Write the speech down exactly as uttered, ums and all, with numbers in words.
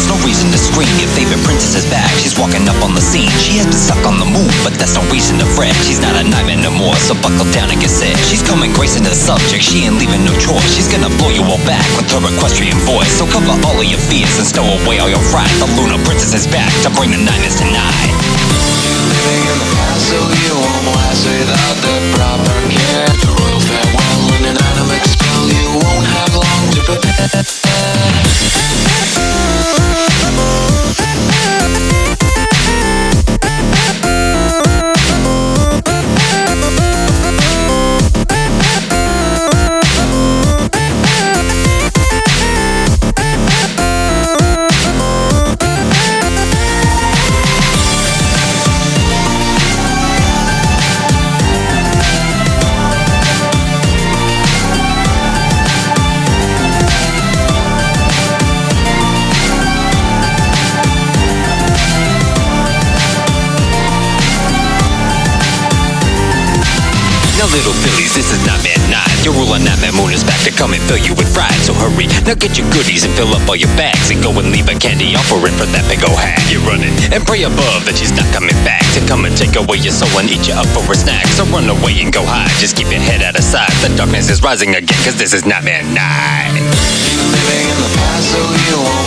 no reason to scream, your favorite princess is back. She's walking up on the scene. She has been stuck on the move, but that's no reason to fret. She's not a nightmare no more, so buckle down and get set. She's coming gracing the subject, she ain't leaving no choice. She's gonna blow you all back with her equestrian voice. So cover all of your fears and stow away all your fright. The Luna Princess is back to bring the nightmares tonight. Living in the past, so you won't last without the proper care. The royal farewell and an animate spell, you won't have long to prepare. Now little fillies, this is Nightmare Night. Your ruler Nightmare Moon is back to come and fill you with fright. So hurry, now get your goodies and fill up all your bags. And go and leave a candy offering for that big ol' hag. You're running and pray above that she's not coming back to come and take away your soul and eat you up for a snack. So run away and go hide, just keep your head out of sight. The darkness is rising again, cause this is Nightmare Night. Living in the past, so you won't